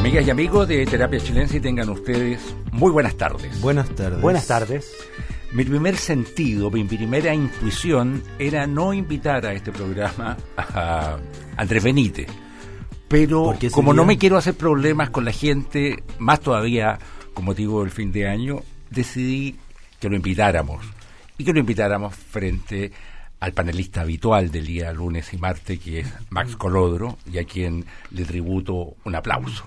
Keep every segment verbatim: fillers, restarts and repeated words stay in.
Amigas y amigos de Terapia Chilense, tengan ustedes muy buenas tardes. Buenas tardes. Buenas tardes. Mi primer sentido, mi primera intuición era no invitar a este programa a Andrés Benítez. Pero como no me quiero hacer problemas con la gente, más todavía con motivo del fin de año, decidí que lo invitáramos. Y que lo invitáramos frente al panelista habitual del día lunes y martes, que es Max Colodro, y a quien le tributo un aplauso.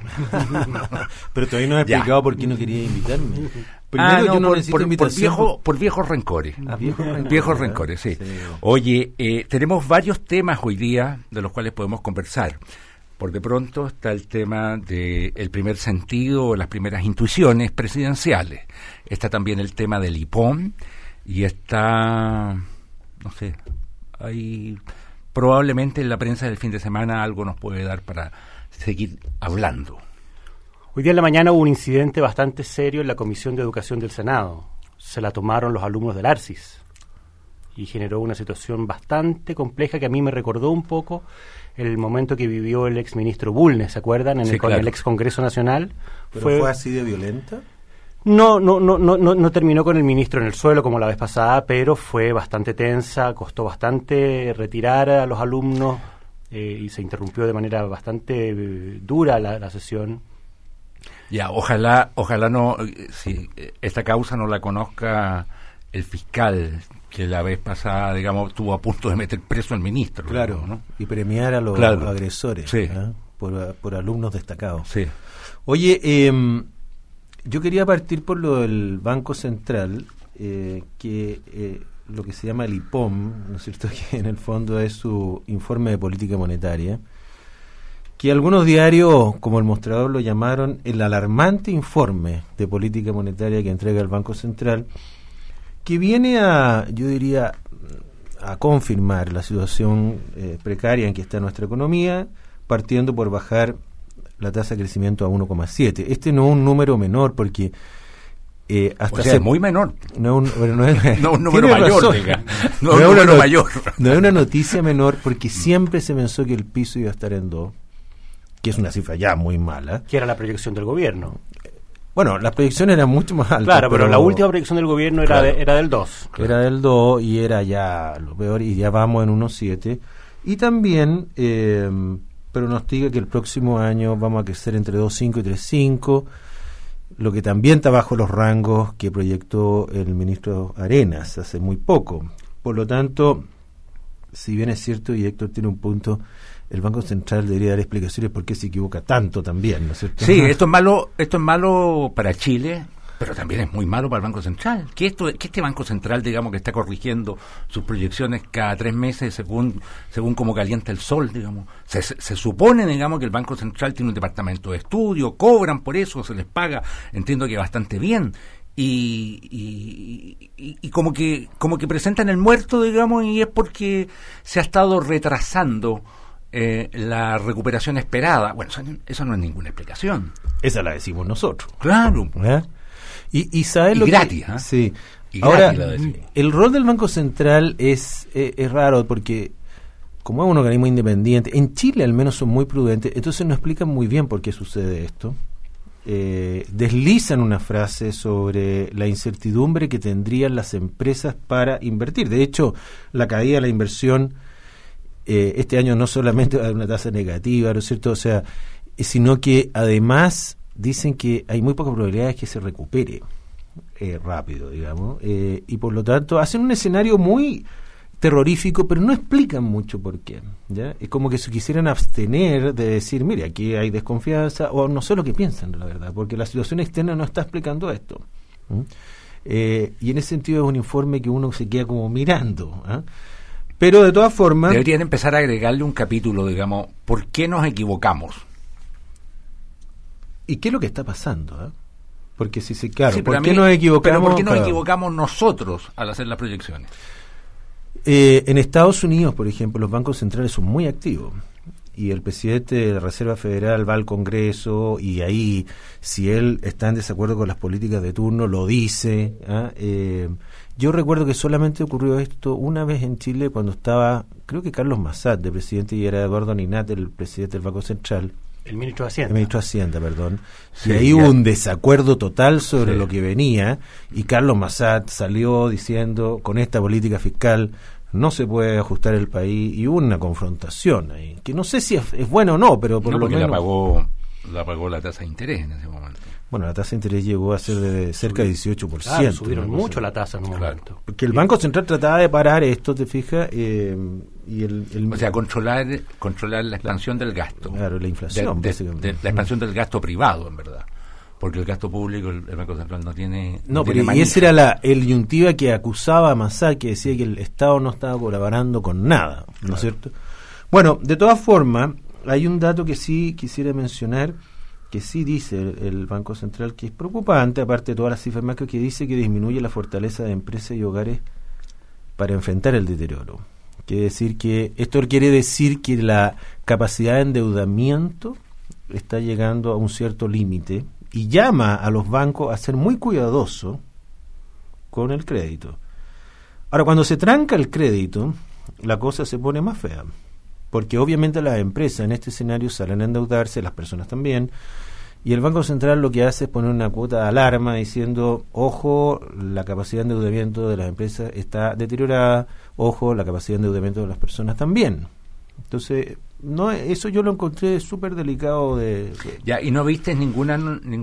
Pero todavía no has explicado ya por qué no quería invitarme. Primero, ah, no, yo no por, necesito por, invitación. Por, viejo, por viejos rencores. Ah, viejos rencores. Viejos rencores, sí. sí. Oye, eh, tenemos varios temas hoy día de los cuales podemos conversar. Por de pronto está el tema del primer sentido, las primeras intuiciones presidenciales. Está también el tema del I P O M y está... no sé, hay probablemente en la prensa del fin de semana algo nos puede dar para seguir hablando. Hoy día en la mañana hubo un incidente bastante serio en la Comisión de Educación del Senado. Se la tomaron los alumnos del Arcis y generó una situación bastante compleja que a mí me recordó un poco el momento que vivió el exministro Bulnes, ¿se acuerdan? En sí, el, claro. el ex Congreso Nacional. ¿Pero fue, fue así de violenta? No, no, no, no, no, no terminó con el ministro en el suelo como la vez pasada, pero fue bastante tensa, costó bastante retirar a los alumnos eh, y se interrumpió de manera bastante eh, dura la, la sesión. Ya, ojalá, ojalá no, si esta causa no la conozca el fiscal que la vez pasada, digamos, estuvo a punto de meter preso al ministro. Claro, digamos, ¿no? Y premiar a los claro. agresores, sí. ¿eh? por, por alumnos destacados. Sí. Oye, eh, yo quería partir por lo del Banco Central, eh, que eh, lo que se llama el I P O M, ¿no es cierto?, que en el fondo es su informe de política monetaria, que algunos diarios, como El Mostrador, lo llamaron el alarmante informe de política monetaria que entrega el Banco Central, que viene a, yo diría, a confirmar la situación eh, precaria en que está nuestra economía, partiendo por bajar la tasa de crecimiento a uno coma siete. Este no es un número menor porque eh, hasta o sea, hace, es muy menor. No un, bueno, no es no un número mayor, diga. No, no un número una, mayor. No es una noticia menor porque siempre se pensó que el piso iba a estar en dos, que es una cifra ya muy mala. Que era la proyección del gobierno. Bueno, las proyecciones eran mucho más altas. Claro, pero, pero la última proyección del gobierno era, claro, de, era del dos. Era del dos y era ya lo peor y ya vamos en uno coma siete. Y también eh, pronostica que el próximo año vamos a crecer entre dos coma cinco y tres coma cinco, lo que también está bajo los rangos que proyectó el ministro Arenas hace muy poco. Por lo tanto, si bien es cierto, y Héctor tiene un punto, el Banco Central debería dar explicaciones por qué se equivoca tanto también, ¿no es cierto? Sí, esto es malo, esto es malo para Chile, pero también es muy malo para el Banco Central. Que esto, que este Banco Central, digamos, que está corrigiendo sus proyecciones cada tres meses según según cómo calienta el sol, digamos. Se, se, se supone, digamos, que el Banco Central tiene un departamento de estudio, cobran por eso, se les paga, entiendo que bastante bien. Y, y, y, y como que como que presentan el muerto, digamos, y es porque se ha estado retrasando Eh, la recuperación esperada. Bueno, eso, eso no es ninguna explicación. Esa la decimos nosotros. Claro. ¿Eh? Y, y ¿sabes y lo gratis, que...? ¿eh? Sí. Y ahora, gratis el rol del Banco Central es, eh, es raro porque, como es un organismo independiente, en Chile al menos son muy prudentes, entonces no explican muy bien por qué sucede esto. Eh, deslizan una frase sobre la incertidumbre que tendrían las empresas para invertir. De hecho, la caída de la inversión Eh, este año no solamente va a haber una tasa negativa, ¿no es cierto? O sea, eh, sino que además dicen que hay muy pocas probabilidades que se recupere eh, rápido, digamos, eh, y por lo tanto hacen un escenario muy terrorífico, pero no explican mucho por qué, ¿ya? Es como que se quisieran abstener de decir, mire, aquí hay desconfianza, o no sé lo que piensan, la verdad, porque la situación externa no está explicando esto. ¿Mm? Eh, y en ese sentido es un informe que uno se queda como mirando, ¿eh? Pero de todas formas... Deberían empezar a agregarle un capítulo, digamos, ¿por qué nos equivocamos? ¿Y qué es lo que está pasando? ¿Eh? Porque si se... Claro, sí, ¿por mí, qué nos equivocamos? Pero ¿por qué nos claro. equivocamos nosotros al hacer las proyecciones? Eh, en Estados Unidos, por ejemplo, los bancos centrales son muy activos. Y el presidente de la Reserva Federal va al Congreso y ahí, si él está en desacuerdo con las políticas de turno, lo dice. ¿eh? Eh, yo recuerdo que solamente ocurrió esto una vez en Chile cuando estaba, creo que Carlos Massad de presidente y era Eduardo Ninat el presidente del Banco Central. El ministro de Hacienda. El ministro de Hacienda, perdón. Sí, y ahí ya. hubo un desacuerdo total sobre Sí. lo que venía, y Carlos Massad salió diciendo, con esta política fiscal no se puede ajustar el país, y hubo una confrontación ahí, que no sé si es, es bueno o no, pero por no, lo porque menos... la pagó, la pagó la tasa de interés en ese momento. Bueno, la tasa de interés llegó a ser de cerca de dieciocho por ciento. Claro, subieron una cosa. mucho la tasa en un Claro. momento. Porque el Banco Central trataba de parar esto, ¿te fijas? Eh, y el, el- O sea, controlar controlar la expansión del gasto. Claro, la inflación, De- de- básicamente. de- la expansión del gasto privado, en verdad. Porque el gasto público, el, el Banco Central no tiene. No, tiene pero y manija. esa era la el yuntiva que acusaba a Massad, que decía que el Estado no estaba colaborando con nada, ¿no Claro. es cierto? Bueno, de todas formas, hay un dato que sí quisiera mencionar, que sí dice el, el Banco Central, que es preocupante, aparte de todas las cifras macro, que dice que disminuye la fortaleza de empresas y hogares para enfrentar el deterioro. Quiere decir que esto quiere decir que la capacidad de endeudamiento está llegando a un cierto límite y llama a los bancos a ser muy cuidadosos con el crédito. Ahora, cuando se tranca el crédito, la cosa se pone más fea, porque obviamente las empresas en este escenario salen a endeudarse, las personas también, y el Banco Central lo que hace es poner una cuota de alarma diciendo, ojo, la capacidad de endeudamiento de las empresas está deteriorada, ojo, la capacidad de endeudamiento de las personas también. Entonces, no, eso yo lo encontré súper delicado de, de Ya, y no viste ninguna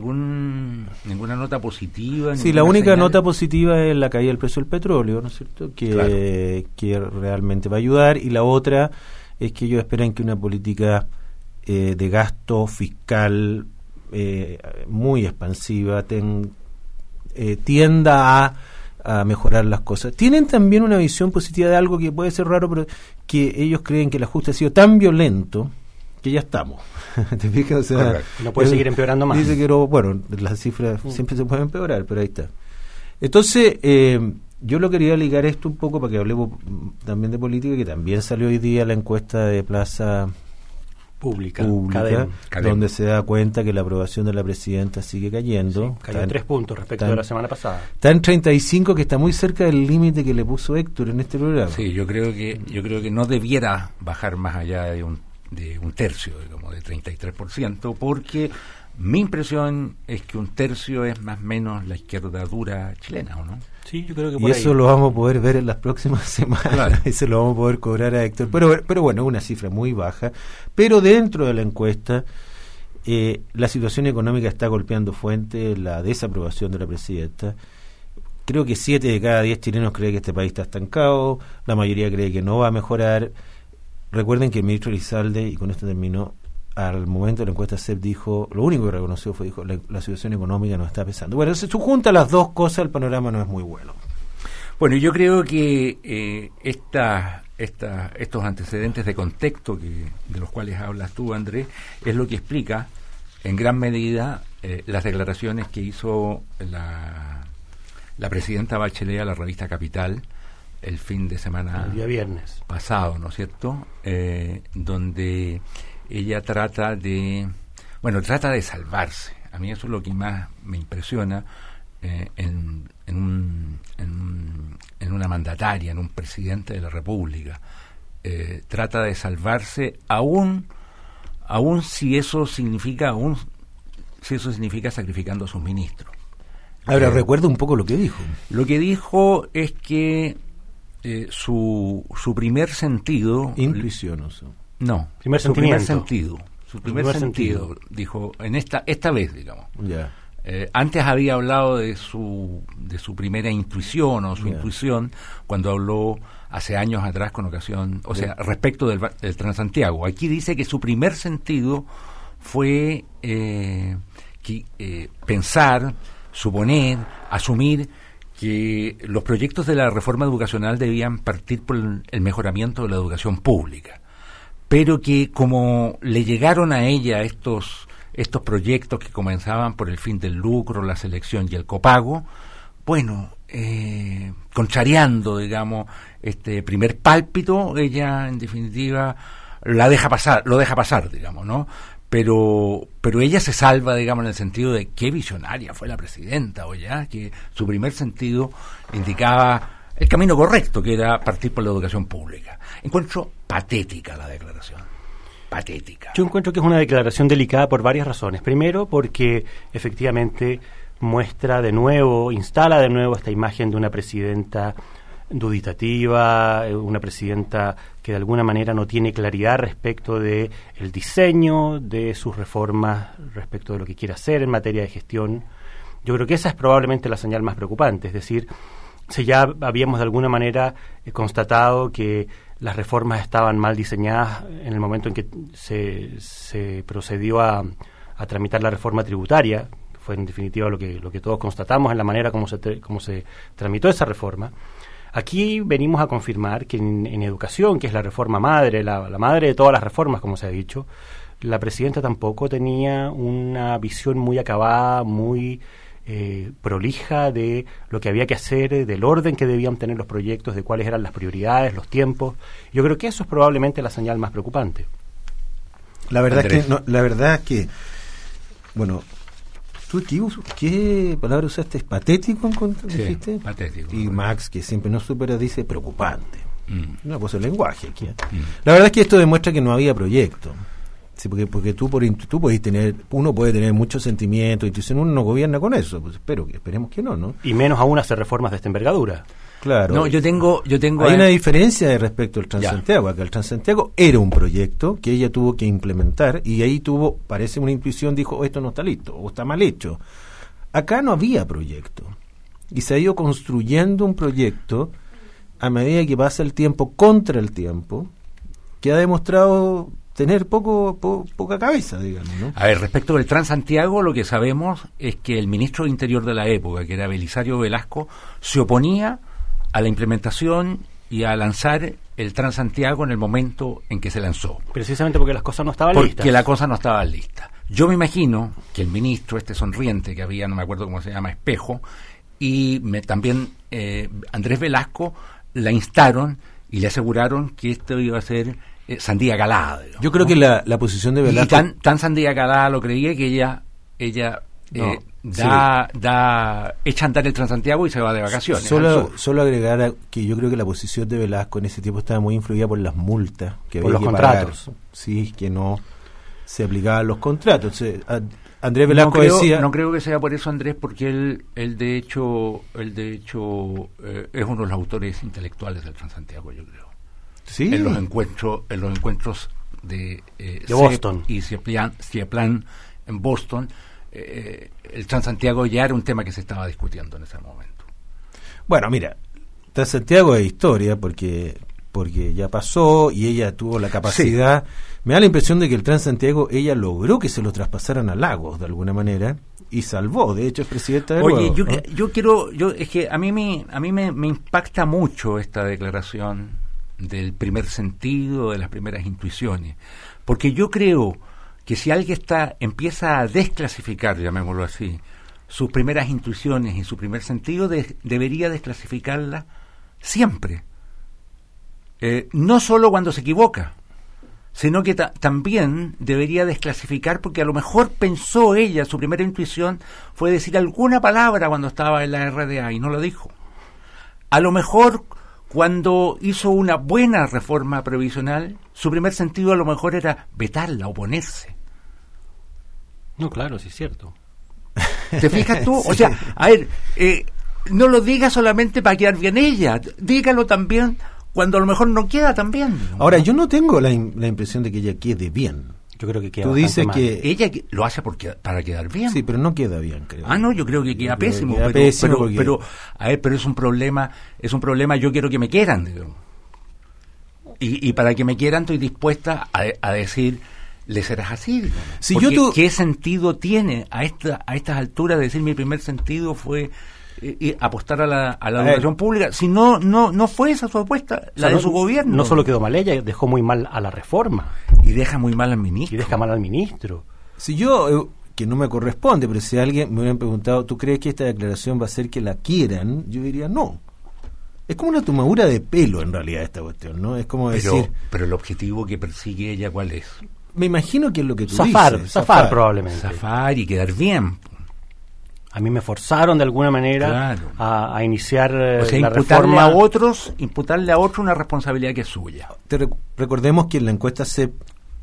ningún ninguna nota positiva. Sí, la ninguna única señal? nota positiva es la caída del precio del petróleo, ¿no es cierto? Que, Claro. que realmente va a ayudar, y la otra es que ellos esperan que una política eh, de gasto fiscal eh, muy expansiva ten, eh, tienda a, a mejorar las cosas. Tienen también una visión positiva de algo que puede ser raro, pero que ellos creen que el ajuste ha sido tan violento que ya estamos. ¿Te fijas? O sea, Correcto. No puede eh, seguir empeorando más. Dice que no, bueno, las cifras Mm. siempre se pueden empeorar, pero ahí está. Entonces, eh, yo lo quería ligar esto un poco para que hablemos mm, también de política, que también salió hoy día la encuesta de Plaza Pública. Pública, Cadem. Cadem. donde se da cuenta que la aprobación de la presidenta sigue cayendo. Cayó Está en- tres puntos respecto está en- de la semana pasada. Está en treinta y cinco, que está muy cerca del límite que le puso Héctor en este programa. Sí, yo creo que yo creo que no debiera bajar más allá de un de un tercio, digamos, de treinta y tres por ciento, porque mi impresión es que un tercio es más o menos la izquierda dura chilena, ¿o no? Sí, yo creo que Y por eso ahí. lo vamos a poder ver en las próximas semanas. Claro. Y se lo vamos a poder cobrar a Héctor. Pero, pero bueno, es una cifra muy baja. Pero dentro de la encuesta, eh, la situación económica está golpeando fuerte, la desaprobación de la presidenta. Creo que siete de cada diez chilenos cree que este país está estancado. La mayoría cree que no va a mejorar. Recuerden que el ministro Elizalde, y con esto terminó, al momento de la encuesta C E P dijo, lo único que reconoció fue, dijo, la, la situación económica nos está pesando. Bueno, si se junta las dos cosas, el panorama no es muy bueno. Bueno, yo creo que eh, esta, esta, estos antecedentes de contexto que, de los cuales hablas tú, Andrés, es lo que explica en gran medida eh, las declaraciones que hizo la, la presidenta Bachelet a la revista Capital el fin de semana El día viernes. pasado, ¿no es cierto? Eh, donde ella trata de, bueno, trata de salvarse. A mí eso es lo que más me impresiona eh, en, en, un, en, un, en una mandataria, en un presidente de la República. Eh, trata de salvarse aún, aún si eso significa, aún si eso significa sacrificando a sus ministros. Ahora, Eh, recuerda un poco lo que dijo. Lo que dijo es que eh, su, su primer sentido... Intuición, o sea. No, Primer su primer sentimiento. sentido. Su primer, primer sentido, sentido. dijo, en esta esta vez, digamos. Ya. Eh, antes había hablado de su de su primera intuición o su Ya. intuición cuando habló hace años atrás con ocasión, o sea, respecto del, ba- del Transantiago. Aquí dice que su primer sentido fue eh, que, eh, pensar, suponer, asumir que los proyectos de la reforma educacional debían partir por el, el mejoramiento de la educación pública, pero que como le llegaron a ella estos estos proyectos que comenzaban por el fin del lucro, la selección y el copago, bueno, eh, contrariando, digamos, este primer pálpito, ella en definitiva la deja pasar, lo deja pasar, digamos, ¿no? Pero pero ella se salva, digamos, en el sentido de qué visionaria fue la presidenta, o ya, que su primer sentido indicaba el camino correcto, que era partir por la educación pública. Encuentro patética la declaración. patética. Yo encuentro que es una declaración delicada por varias razones. Primero, porque efectivamente muestra de nuevo, instala de nuevo esta imagen de una presidenta duditativa, una presidenta que de alguna manera no tiene claridad respecto de el diseño de sus reformas, respecto de lo que quiere hacer en materia de gestión. Yo creo que esa es probablemente la señal más preocupante, es decir, si ya habíamos de alguna manera eh, constatado que las reformas estaban mal diseñadas en el momento en que se, se procedió a, a tramitar la reforma tributaria, que fue en definitiva lo que, lo que todos constatamos en la manera como se, como se tramitó esa reforma. Aquí venimos a confirmar que en, en educación, que es la reforma madre, la, la madre de todas las reformas, como se ha dicho, la presidenta tampoco tenía una visión muy acabada, muy eh, prolija de lo que había que hacer, del orden que debían tener los proyectos, de cuáles eran las prioridades, los tiempos. Yo creo que eso es probablemente la señal más preocupante. La verdad Andrés. es que, no, la verdad es que, bueno, ¿tú qué, qué palabra usaste? ¿Es patético? Sí, dijiste? patético. Y Max, que siempre no supera, dice preocupante. Mm. Una cosa de lenguaje aquí. Mm. La verdad es que esto demuestra que no había proyecto. Sí, porque porque tú por tú podés tener, uno puede tener muchos sentimientos, intuición, uno no gobierna con eso. Pues espero que esperemos que no, ¿no? Y menos aún hacer reformas de esta envergadura. Claro. No, yo tengo, yo tengo. Hay a- una diferencia de respecto al Transantiago. Ya. Acá el Transantiago era un proyecto que ella tuvo que implementar y ahí tuvo, parece una intuición, dijo, oh, esto no está listo o está mal hecho. Acá no había proyecto y se ha ido construyendo un proyecto a medida que pasa el tiempo contra el tiempo, que ha demostrado tener poco po, poca cabeza, digamos, ¿no? A ver, respecto del Transantiago, lo que sabemos es que el ministro de Interior de la época, que era Belisario Velasco, se oponía a la implementación y a lanzar el Transantiago en el momento en que se lanzó. Precisamente porque las cosas no estaban Porque listas. la cosa no estaba lista. Yo me imagino que el ministro, este sonriente que había, no me acuerdo cómo se llama, Espejo, y me, también eh, Andrés Velasco, la instaron y le aseguraron que esto iba a ser eh, sandía calada. Digamos, Yo creo ¿no? que la, la posición de Y Velasco... tan, tan sandía calada lo creía que ella ella No, eh, da, da echa a andar el Transantiago y se va de vacaciones. al Solo, sur. solo agregar a- que yo creo que la posición de Velasco en ese tiempo estaba muy influida por las multas que Por había los que pagar. contratos. Sí, que no se aplicaban los contratos. Entonces, a- Andrés Velasco no creo, decía... no creo que sea por eso, Andrés, porque él, él de hecho, él de hecho eh, es uno de los autores intelectuales del Transantiago, yo creo. sí, En los encuentros, en los encuentros de, eh, De Boston. y Cieplan, Cieplan en Boston, eh, el Transantiago ya era un tema que se estaba discutiendo en ese momento. Bueno, mira, Transantiago es historia porque porque ya pasó y ella tuvo la capacidad. Me da la impresión de que el Transantiago ella logró que se lo traspasaran a Lagos de alguna manera y salvó. De hecho, es presidenta de Oye, nuevo, yo, ¿no? que- yo quiero, yo es que a mí me, a mí me, me impacta mucho esta declaración del primer sentido, de las primeras intuiciones, porque yo creo que si alguien está empieza a desclasificar, llamémoslo así, sus primeras intuiciones y su primer sentido, de- debería desclasificarla siempre. Eh, no solo cuando se equivoca, sino que ta- también debería desclasificar porque a lo mejor pensó ella, su primera intuición fue decir alguna palabra cuando estaba en la R D A y no lo dijo. A lo mejor cuando hizo una buena reforma previsional, su primer sentido a lo mejor era vetarla, oponerse. No, claro, sí es cierto. ¿Te fijas tú? O sea, a ver, eh, no lo diga solamente para quedar bien ella, dígalo también cuando a lo mejor no queda tan bien. Ahora, yo no tengo la, im- la impresión de que ella quede bien. Yo creo que queda Tú bastante dices mal. que... Ella que- lo hace porque, para quedar bien. Sí, pero no queda bien, creo. Ah, no, yo creo que queda Yo creo que pésimo, queda pero, pésimo pero, porque- pero, a ver, pero es un problema, es un problema, yo quiero que me quieran, digo. Y, y para que me quieran estoy dispuesta a, a decir, le serás así, digo. Si Porque yo tu- ¿qué sentido tiene a esta a estas alturas decir mi primer sentido fue eh, eh, apostar a la, a la A ver. educación pública? Si no, no, no fue esa su apuesta, la O sea, de no- su gobierno. No solo quedó mal ella, dejó muy mal a la reforma Y deja muy mal al ministro. y deja mal al ministro. Si yo, eh, que no me corresponde, pero si alguien me hubieran preguntado, ¿tú crees que esta declaración va a hacer que la quieran? Yo diría no. Es como una tomadura de pelo en realidad esta cuestión, ¿no? Es como Pero, decir, pero el objetivo que persigue ella, ¿cuál es? me imagino que es lo que tú Zafar, dices. zafar probablemente. Zafar y quedar bien. A mí me forzaron de alguna manera Claro. a, a iniciar eh, O sea, la imputarle reforma. a otros, imputarle a otro una responsabilidad que es suya. Te rec- recordemos que en la encuesta C E P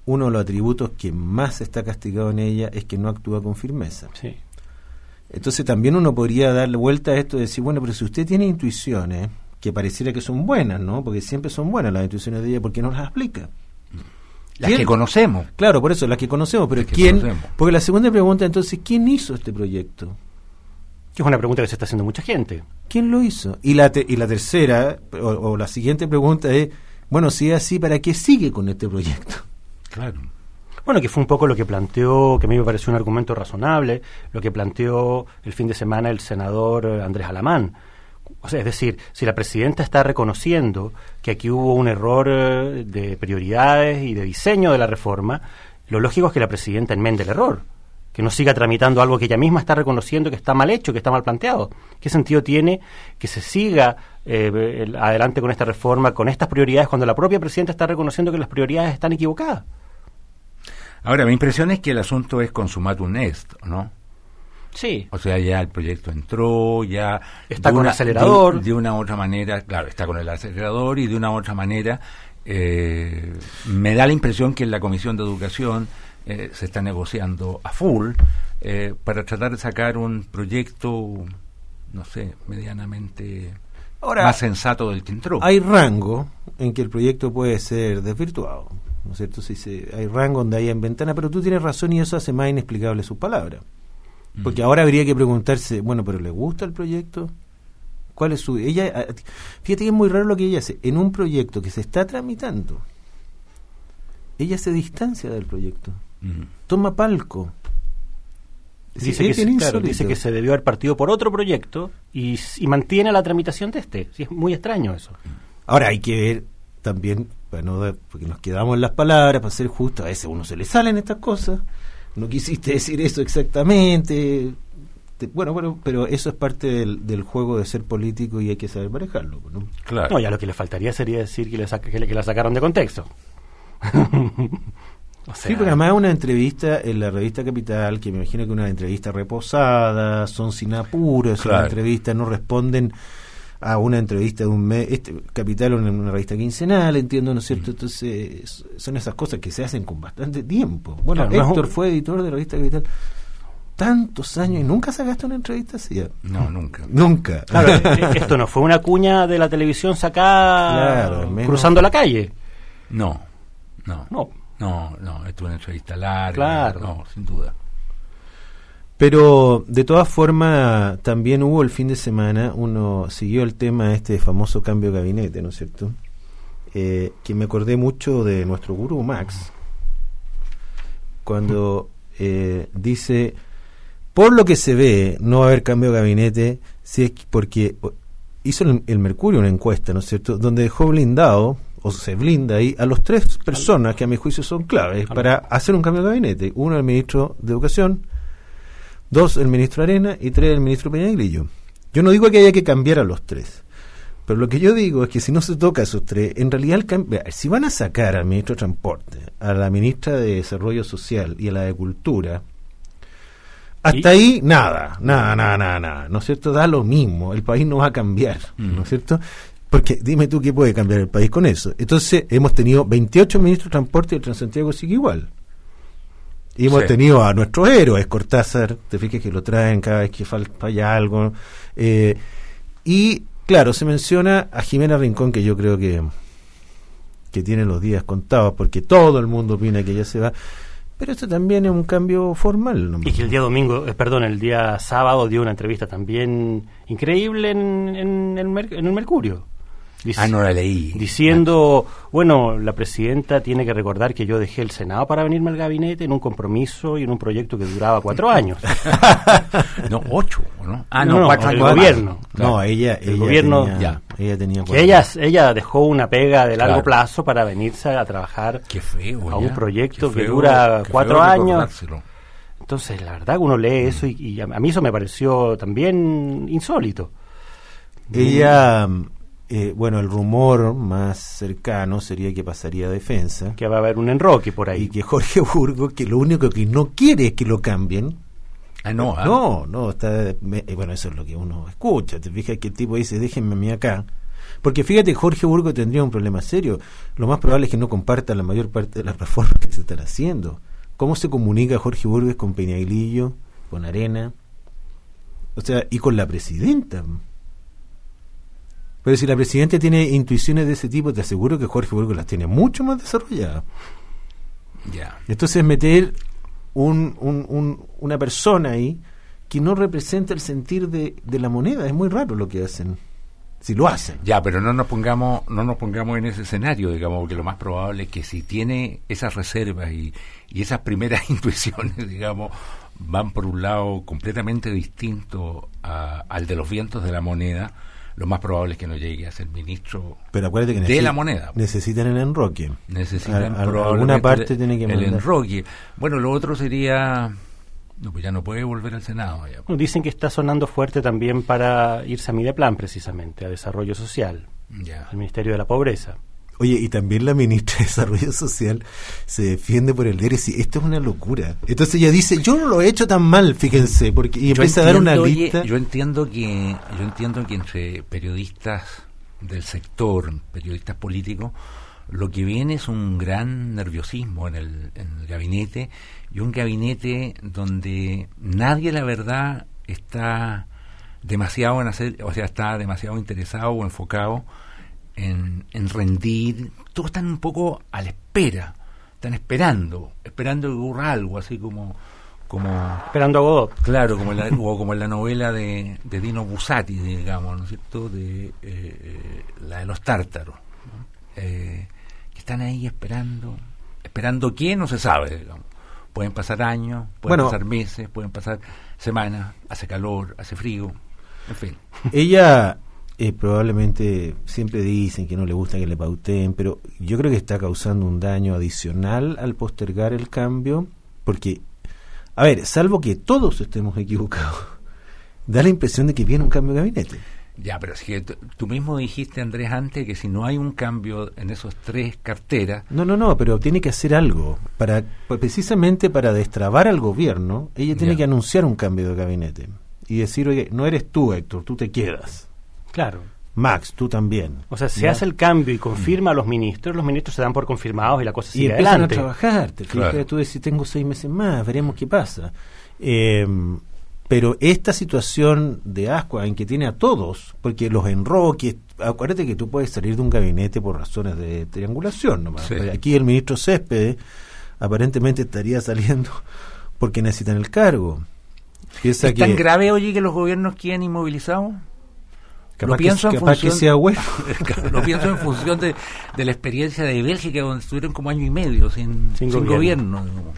uno de los atributos que más está castigado en ella es que no actúa con firmeza. Sí. Entonces también uno podría darle vuelta a esto y decir, bueno, pero si usted tiene intuiciones que pareciera que son buenas, ¿no? Porque siempre son buenas las intuiciones de ella, ¿por qué no las aplica? Las ¿Quién? que conocemos. Claro, por eso, las que conocemos, pero Las que ¿quién? conocemos. Porque la segunda pregunta entonces, ¿quién hizo este proyecto? Que es una pregunta que se está haciendo mucha gente. ¿Quién lo hizo? Y la, te- y la tercera, o, o la siguiente pregunta es, bueno, si es así, ¿para qué sigue con este proyecto? Claro. Bueno, que fue un poco lo que planteó, que a mí me pareció un argumento razonable, lo que planteó el fin de semana el senador eh, Andrés Alamán. O sea, es decir, si la presidenta está reconociendo que aquí hubo un error eh, de prioridades y de diseño de la reforma, lo lógico es que la presidenta enmende el error, que no siga tramitando algo que ella misma está reconociendo que está mal hecho, que está mal planteado. ¿Qué sentido tiene que se siga eh, el- adelante con esta reforma, con estas prioridades, cuando la propia presidenta está reconociendo que las prioridades están equivocadas? Ahora, mi impresión es que el asunto es consumatum est, ¿no? Sí. O sea, ya el proyecto entró, ya... Está de con una- acelerador. De, de una u otra manera, claro, está con el acelerador y de una u otra manera eh, me da la impresión que en la Comisión de Educación eh, se está negociando a full eh, para tratar de sacar un proyecto, no sé, medianamente Ahora, más sensato del que entró. Hay rango en que el proyecto puede ser desvirtuado, ¿no es cierto? Si se, hay rango donde hay en ventana, pero tú tienes razón y eso hace más inexplicable sus palabras. Porque ahora habría que preguntarse, bueno, pero ¿le gusta el proyecto? ¿Cuál es su...? Ella, ah, fíjate que es muy raro lo que ella hace. En un proyecto que se está tramitando, ella se distancia del proyecto. Mm. Toma palco. Es Dice, decir, que es se, bien claro, insólito. dice que se debió haber partido por otro proyecto y, y mantiene la tramitación de este. Sí, es muy extraño eso. Ahora hay que ver también, bueno, porque nos quedamos en las palabras, para ser justo, a veces a uno se le salen estas cosas. No quisiste decir eso exactamente. Te- bueno, bueno, pero eso es parte del, del juego de ser político y hay que saber manejarlo, ¿no? Claro. No, ya lo que le faltaría sería decir que, le saca- que, le- que la sacaron de contexto. O sea, Sí, porque además una entrevista en la revista Capital, que me imagino que una entrevista reposada, son sin apuros, Claro. una entrevista, no responden a una entrevista de un mes. Este, Capital es una, una revista quincenal, entiendo, ¿no es cierto? Entonces, son esas cosas que se hacen con bastante tiempo. Bueno, Claro, no es Héctor un- fue editor de la revista Capital tantos años y nunca sacaste una entrevista así. No, nunca. Nunca. claro, eh, esto no fue una cuña de la televisión sacada Claro, al menos- cruzando la calle. No, no. No. No, no, esto es una entrevista larga. Claro. No, sin duda. Pero de todas formas también hubo el fin de semana, uno siguió el tema este famoso cambio de gabinete, ¿no es cierto? Eh, que me acordé mucho de nuestro gurú Max, cuando eh, dice, por lo que se ve, no va a haber cambio de gabinete, si es que- porque o- hizo el, el Mercurio una encuesta, ¿no es cierto?, donde dejó blindado, o se blinda ahí, a los tres personas que a mi juicio son claves para hacer un cambio de gabinete. Uno, el ministro de Educación; dos, el ministro Arena; y tres, el ministro Peñaglillo. Yo no digo que haya que cambiar a los tres, pero lo que yo digo es que si no se toca a esos tres, en realidad el cambio, si van a sacar al ministro de Transporte, a la ministra de Desarrollo Social y a la de Cultura, hasta ¿Y? ahí nada, nada, nada, nada, nada, ¿no es cierto? Da lo mismo, el país no va a cambiar, Mm. ¿no es cierto? Porque dime tú qué puede cambiar el país con eso. Entonces hemos tenido veintiocho ministros de Transporte y el Transantiago sigue igual. Y hemos Sí. tenido a nuestros héroes, Cortázar, te fijas que lo traen cada vez que fal- falla algo. Eh, y claro, se menciona a Jimena Rincón, que yo creo que, que tiene los días contados, porque todo el mundo opina que ella se va. Pero esto también es un cambio formal, ¿no? Y que el día domingo, eh, perdón, el día sábado dio una entrevista también increíble en, en, el, Mer- en el Mercurio. Dic- Ah, no la leí. Diciendo, bueno, la presidenta tiene que recordar que yo dejé el Senado para venirme al gabinete en un compromiso y en un proyecto que duraba cuatro años. No, ocho, ¿no? Ah, No, no, no, cuatro el años más. gobierno. No, ella, El ella gobierno- tenía, Ya. ella tenía Que ella, ella dejó una pega de largo Claro. plazo para venirse a trabajar. Qué feo. A un ya. proyecto Qué que feo, dura qué cuatro feo años. recordárselo. Entonces, la verdad que uno lee eso y, y a, a mí eso me pareció también insólito. Ella, eh, bueno, el rumor más cercano sería que pasaría a defensa Que va a haber un enroque por y ahí. que Jorge Burgo, que lo único que no quiere es que lo cambien. Ah, no, ah. No, no, está, me- eh, bueno, eso es lo que uno escucha. Te fijas que el tipo dice, déjenme a mí acá. Porque fíjate, Jorge Burgos tendría un problema serio. Lo más probable es que no comparta la mayor parte de las reformas que se están haciendo. ¿Cómo se comunica Jorge Burgos con Peñaglillo, con Arena? O sea, y con la presidenta. Pero si la presidenta tiene intuiciones de ese tipo, te aseguro que Jorge Burgos las tiene mucho más desarrolladas. Ya. Entonces meter un, un, un, una persona ahí que no representa el sentir de, de la moneda, es muy raro lo que hacen. Si lo hacen. Ya, pero no nos pongamos no nos pongamos en ese escenario, digamos, porque lo más probable es que si tiene esas reservas y, y esas primeras intuiciones, digamos, van por un lado completamente distinto a, al de los vientos de la moneda, lo más probable es que no llegue a ser ministro pero acuérdate que de necesita, la moneda. Necesitan el enroque. Necesitan a, a, probablemente alguna parte tiene que el mandar. enroque. Bueno, lo otro sería... No, pues ya no puede volver al Senado. Ya. Bueno, dicen que está sonando fuerte también para irse a Mideplan, precisamente, a Desarrollo Social, Ya. al Ministerio de la Pobreza. Oye, y también la ministra de Desarrollo Social se defiende por el D R S. Esto es una locura. Entonces ella dice, yo no lo he hecho tan mal, fíjense, porque y Yo empieza a dar una entiendo, lista. Oye, yo entiendo que yo entiendo que entre periodistas del sector, periodistas políticos, lo que viene es un gran nerviosismo en el, en el gabinete, y un gabinete donde nadie, la verdad, está demasiado en hacer, o sea, está demasiado interesado o enfocado en, en rendir. Todos están un poco a la espera, están esperando, esperando que ocurra algo, así como como Esperando a Godot. claro, como en la, o como en la novela de, de Dino Buzzati, digamos, ¿no es cierto?, de eh, la de los tártaros, ¿no? Eh, que están ahí esperando, esperando qué, no se sabe, digamos. Pueden pasar años, pueden Bueno, pasar meses, pueden pasar semanas, hace calor, hace frío, en fin. Ella eh, probablemente siempre dicen que no le gusta que le pauteen, pero yo creo que está causando un daño adicional al postergar el cambio, porque, a ver, salvo que todos estemos equivocados, da la impresión de que viene un cambio de gabinete. Ya, pero es que t- tú mismo dijiste, Andrés, antes que si no hay un cambio en esos tres carteras... No, no, no, pero tiene que hacer algo. para pues precisamente para destrabar al gobierno, ella tiene Ya. que anunciar un cambio de gabinete y decir, oye, no eres tú, Héctor, tú te quedas. Claro. Max, tú también. O sea, se ¿Ya? hace el cambio y confirma a los ministros, los ministros se dan por confirmados y la cosa Y sigue empiezan adelante. a trabajar. Te fijas, Claro. tú decís, tengo seis meses más, veremos qué pasa. Eh, pero esta situación de ascua en que tiene a todos, porque los enroques, acuérdate que tú puedes salir de un gabinete por razones de triangulación nomás. Sí. Aquí el ministro Céspedes aparentemente estaría saliendo porque necesitan el cargo. Piensa ¿Es que tan grave, oye, que los gobiernos queden inmovilizados? capaz, Lo que, pienso en capaz que función- sea bueno. Lo pienso en función de, de la experiencia de Bélgica, donde estuvieron como año y medio sin, Sin sin gobierno. gobierno. digamos.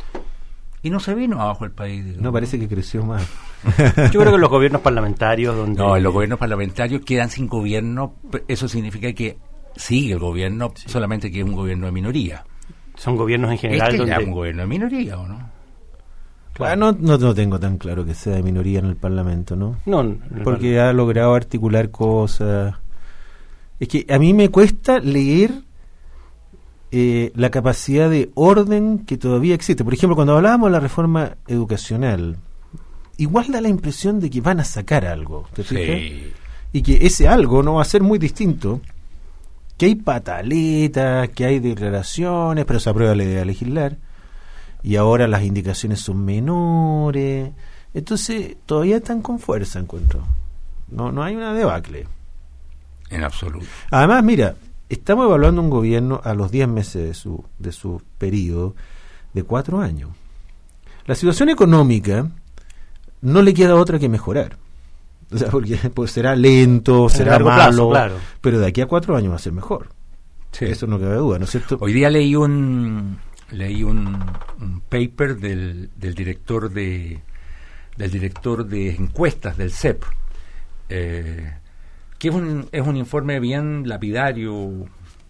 Y no se vino abajo el país. digamos. No, parece que creció más. Yo creo que los gobiernos parlamentarios donde... No, los gobiernos parlamentarios quedan sin gobierno. pe- Eso significa que sigue el gobierno, solamente que es un gobierno de minoría. son gobiernos en general Este ya donde... es un gobierno de minoría, ¿o no? Claro. Ah, no, no, no tengo tan claro que sea de minoría en el Parlamento, ¿no? No, no, Porque ha logrado articular cosas. Es que a mí me cuesta leer eh, la capacidad de orden que todavía existe. Por ejemplo, cuando hablábamos de la reforma educacional, igual da la impresión de que van a sacar algo, ¿te fijas? Sí. Y que ese algo no va a ser muy distinto, que hay pataletas, que hay declaraciones, pero se aprueba la idea de legislar, y ahora las indicaciones son menores. Entonces, todavía están con fuerza, encuentro. No, no hay una debacle. En absoluto. Además, mira, estamos evaluando un gobierno a los diez meses de su, de su periodo de cuatro años. La situación económica no le queda otra que mejorar. O sea, porque pues, será lento, será largo malo, plazo, claro. pero de aquí a cuatro años va a ser mejor. Sí. Eso no cabe duda, ¿no es cierto? Hoy día leí un leí un, un paper del, del director de del director de encuestas del C E P, eh, que es un, es un informe bien lapidario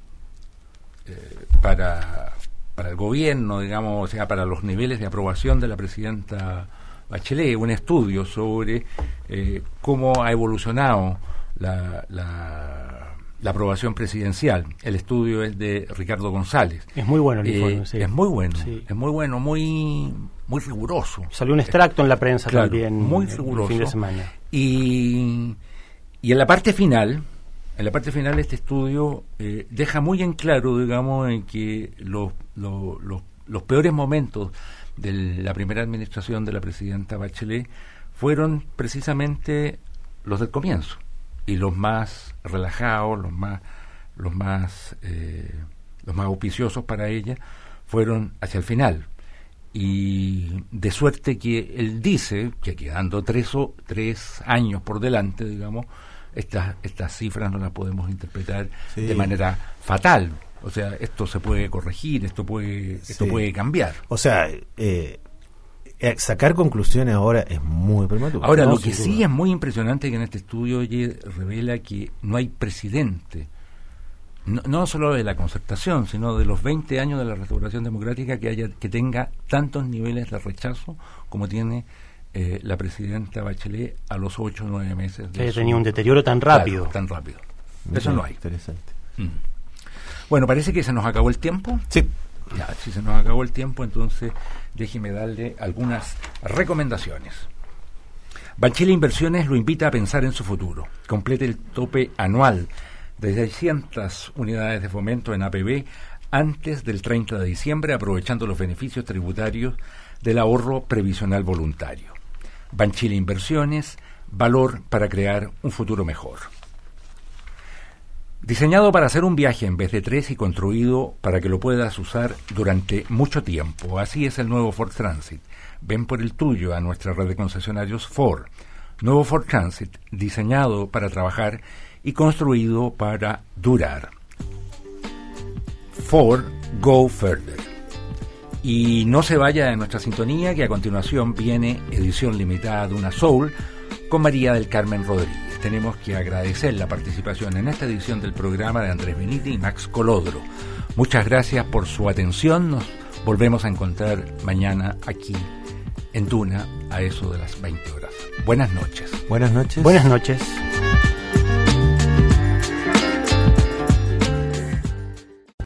eh, para, para el gobierno, digamos, o sea, para los niveles de aprobación de la presidenta Bachelet, un estudio sobre eh, cómo ha evolucionado la, la, la aprobación presidencial. El estudio es de Ricardo González. Es muy bueno el Eh, informe, sí. Es muy bueno, Sí. es muy bueno, muy muy riguroso. Salió un extracto en la prensa Claro, también muy el riguroso. fin de semana. Y, y en la parte final, en la parte final este estudio eh, deja muy en claro, digamos, en que los, los, los, los peores momentos de la primera administración de la presidenta Bachelet fueron precisamente los del comienzo, y los más relajados, los más los más eh, los más auspiciosos para ella fueron hacia el final. Y de suerte que él dice que quedando tres o tres años por delante, digamos, estas estas cifras no las podemos interpretar sí. de manera fatal. O sea, esto se puede corregir, esto puede esto sí. puede cambiar. O sea, eh, sacar conclusiones ahora es muy prematuro. Ahora, no, lo que sí duda. Es muy impresionante que en este estudio oye, revela que no hay presidente, no, no solo de la concertación, sino de los veinte años de la restauración democrática que haya que tenga tantos niveles de rechazo como tiene eh, la presidenta Bachelet a los ocho o nueve meses. Que haya tenido un deterioro tan rápido. Claro, tan rápido. Muy Eso no hay. Interesante. Mm. Bueno, parece que se nos acabó el tiempo. Sí. Ya, si se nos acabó el tiempo, entonces déjeme darle algunas recomendaciones. Banchile Inversiones lo invita a pensar en su futuro. Complete el tope anual de seiscientas unidades de fomento en A P B antes del treinta de diciembre, aprovechando los beneficios tributarios del ahorro previsional voluntario. Banchile Inversiones, valor para crear un futuro mejor. Diseñado para hacer un viaje en vez de tres y construido para que lo puedas usar durante mucho tiempo. Así es el nuevo Ford Transit. Ven por el tuyo a nuestra red de concesionarios Ford. Nuevo Ford Transit, diseñado para trabajar y construido para durar. Ford Go Further. Y no se vaya de nuestra sintonía, que a continuación viene edición limitada de una Soul con María del Carmen Rodríguez. Tenemos que agradecer la participación en esta edición del programa de Andrés Benítez y Max Colodro. Muchas gracias por su atención. Nos volvemos a encontrar mañana aquí en Duna a eso de las veinte horas. Buenas noches. Buenas noches. Buenas noches.